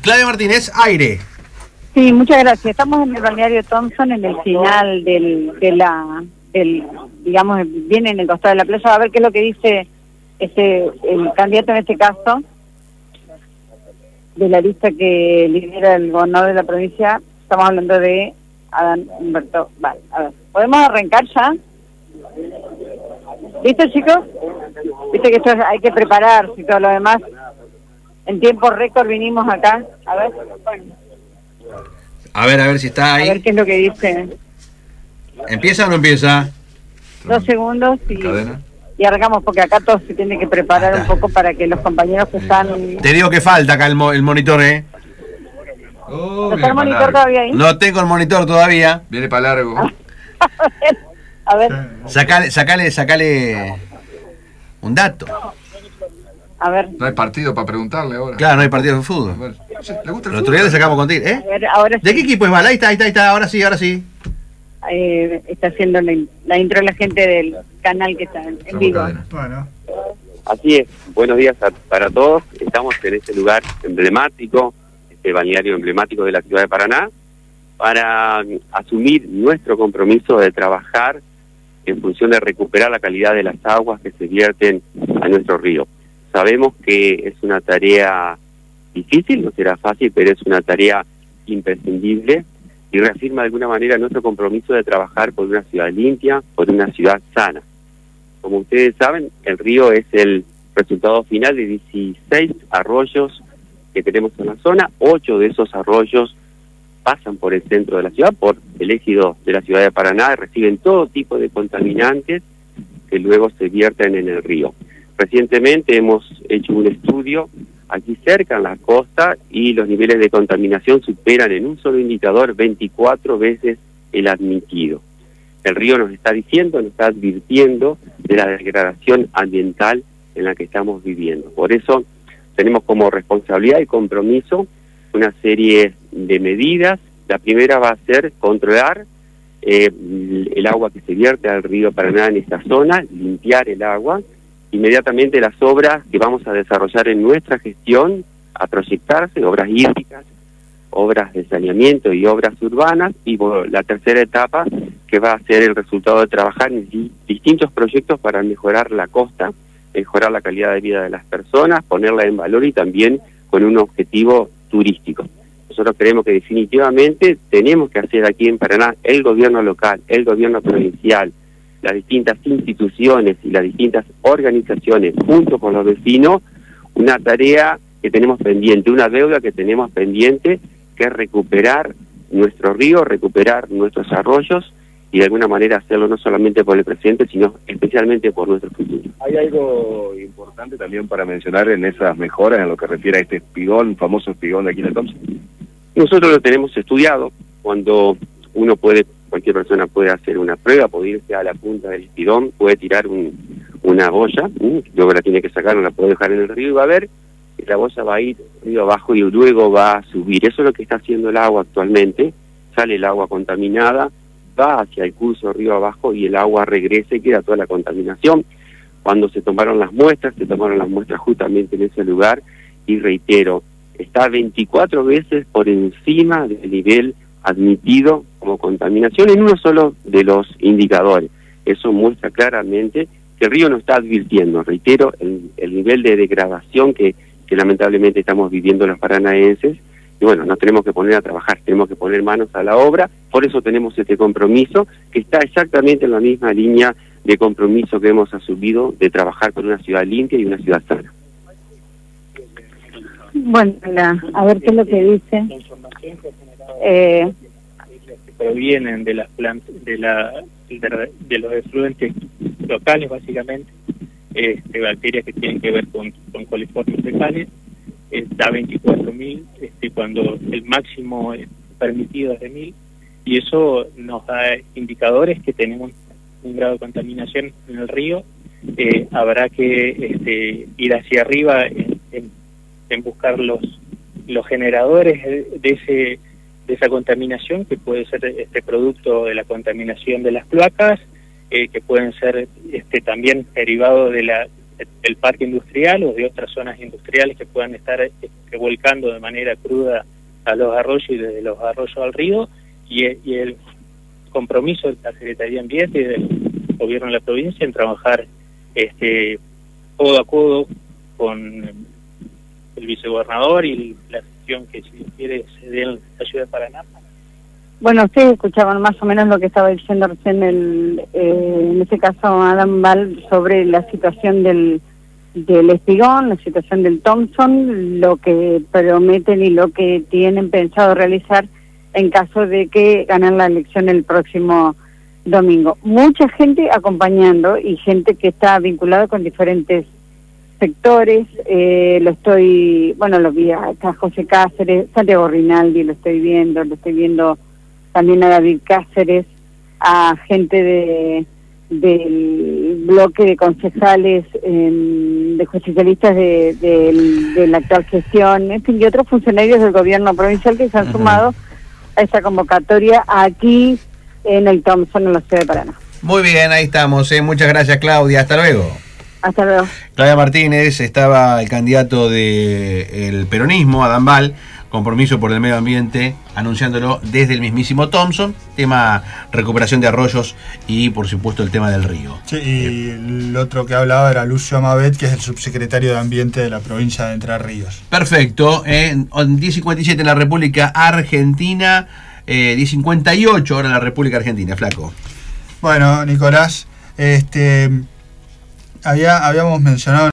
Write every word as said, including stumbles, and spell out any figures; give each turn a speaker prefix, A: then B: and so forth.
A: Claudia Martínez, aire.
B: Sí, muchas gracias. Estamos en el balneario Thompson, en el final del, de la, del, digamos, viene en el costado de la playa, a ver qué es lo que dice este el candidato en este caso, de la lista que lidera el gobernador de la provincia. Estamos hablando de Adán Humberto. Vale, a ver, ¿podemos arrancar ya? ¿Listo, chicos? Viste que esto es, hay que prepararse y todo lo demás. En tiempo récord vinimos acá. A ver, bueno.
A: A ver, a ver si está ahí.
B: A ver qué es lo que dice.
A: ¿Empieza o no empieza?
B: Dos segundos y, y arrancamos, porque acá todo se tiene que preparar un poco para que los compañeros que están...
A: Te digo que falta acá el, mo el monitor, ¿eh?
B: Oh, ¿no está el monitor todavía ahí?
A: No tengo el monitor todavía.
C: Viene para largo.
B: A ver.
A: Sacale, sacale, sacale un dato.
B: A ver.
C: No hay partido para preguntarle ahora.
A: Claro, no hay partido de fútbol.
C: ¿Le gusta el
A: el otro día le sacamos contigo, ¿eh?
B: A ver, ahora
A: ¿De
B: sí.
A: qué equipo es Bala? Ahí está, ahí está, ahí está, ahora sí, ahora sí.
B: Eh, está haciendo la, la intro la gente del canal que está en, en vivo.
D: Bueno.
E: Así es, buenos días a, para todos. Estamos en este lugar emblemático, este balneario emblemático de la ciudad de Paraná, para asumir nuestro compromiso de trabajar en función de recuperar la calidad de las aguas que se vierten a nuestro río. Sabemos que es una tarea difícil, no será fácil, pero es una tarea imprescindible y reafirma de alguna manera nuestro compromiso de trabajar por una ciudad limpia, por una ciudad sana. Como ustedes saben, el río es el resultado final de dieciséis arroyos que tenemos en la zona. Ocho de esos arroyos pasan por el centro de la ciudad, por el ejido de la ciudad de Paraná, y reciben todo tipo de contaminantes que luego se vierten en el río. Recientemente hemos hecho un estudio aquí cerca en la costa y los niveles de contaminación superan en un solo indicador veinticuatro veces el admitido. El río nos está diciendo, nos está advirtiendo de la degradación ambiental en la que estamos viviendo. Por eso tenemos como responsabilidad y compromiso una serie de medidas. La primera va a ser controlar eh, el agua que se vierte al río Paraná en esta zona, limpiar el agua. Inmediatamente las obras que vamos a desarrollar en nuestra gestión a proyectarse, obras hídricas, obras de saneamiento y obras urbanas, y bueno, la tercera etapa que va a ser el resultado de trabajar en di distintos proyectos para mejorar la costa, mejorar la calidad de vida de las personas, ponerla en valor y también con un objetivo turístico. Nosotros creemos que definitivamente tenemos que hacer aquí en Paraná, el gobierno local, el gobierno provincial, las distintas instituciones y las distintas organizaciones, junto con los vecinos, una tarea que tenemos pendiente, una deuda que tenemos pendiente, que es recuperar nuestro río, recuperar nuestros arroyos y de alguna manera hacerlo no solamente por el presente, sino especialmente por nuestro futuro.
F: Hay algo importante también para mencionar en esas mejoras en lo que refiere a este espigón, famoso espigón de aquí de Thompson.
E: Nosotros lo tenemos estudiado. Cuando uno puede, cualquier persona puede hacer una prueba, puede irse a la punta del espigón, puede tirar un, una boya, ¿sí? Luego la tiene que sacar, no la puede dejar en el río y va a ver que la boya va a ir río abajo y luego va a subir. Eso es lo que está haciendo el agua actualmente. Sale el agua contaminada, va hacia el curso río abajo y el agua regresa y queda toda la contaminación. Cuando se tomaron las muestras, se tomaron las muestras justamente en ese lugar y reitero, está veinticuatro veces por encima del nivel admitido como contaminación en uno solo de los indicadores. Eso muestra claramente que el río no está advirtiendo, reitero, el, el nivel de degradación que, que lamentablemente estamos viviendo los paranaenses. Y bueno, nos tenemos que poner a trabajar, tenemos que poner manos a la obra, por eso tenemos este compromiso que está exactamente en la misma línea de compromiso que hemos asumido de trabajar por una ciudad limpia y una ciudad sana.
B: Bueno, la, a ver qué es lo que dice. Eh,
G: provienen de las plantas, de, la, de, de los efluentes locales básicamente, este, bacterias que tienen que ver con, con coliformes fecales. Da veinticuatro mil, este, cuando el máximo permitido es de mil, y eso nos da indicadores que tenemos un grado de contaminación en el río. Eh, habrá que este, ir hacia arriba en, en, en buscar los los generadores de ese de esa contaminación, que puede ser este producto de la contaminación de las cloacas, eh, que pueden ser este también derivados de la el parque industrial o de otras zonas industriales que puedan estar este, volcando de manera cruda a los arroyos y desde los arroyos al río, y, y el compromiso de la Secretaría de Ambiente y del Gobierno de la provincia en trabajar este codo a codo con el vicegobernador y la gestión que, si quiere, se dé en la ciudad de Paraná.
B: Bueno, ustedes escuchaban más o menos lo que estaba diciendo recién, el, eh, en este caso, Adam Val, sobre la situación del, del Espigón, la situación del Thompson, lo que prometen y lo que tienen pensado realizar en caso de que ganen la elección el próximo domingo. Mucha gente acompañando y gente que está vinculada con diferentes sectores. Eh, lo estoy, bueno, lo vi a José Cáceres, Santiago Rinaldi, lo estoy viendo, lo estoy viendo también a David Cáceres, a gente de del bloque de concejales, eh, de justicialistas de, de, de la actual gestión, en fin, y otros funcionarios del gobierno provincial que se han uh-huh. sumado a esa convocatoria aquí en el Thompson, en la ciudad de Paraná.
A: Muy bien, ahí estamos. ¿eh? Muchas gracias, Claudia. Hasta luego.
B: Hasta luego.
A: Claudia Martínez, estaba el candidato del peronismo, Adam Val, Compromiso por el Medio Ambiente, anunciándolo desde el mismísimo Thompson, tema recuperación de arroyos y, por supuesto, el tema del río.
D: Sí, y el otro que hablaba era Lucio Amabet, que es el subsecretario de Ambiente de la provincia de Entre Ríos. Perfecto. Eh, diez cincuenta y siete en la República Argentina, eh, diez cincuenta y ocho ahora en la República Argentina, Flaco. Bueno, Nicolás, este, había, habíamos mencionado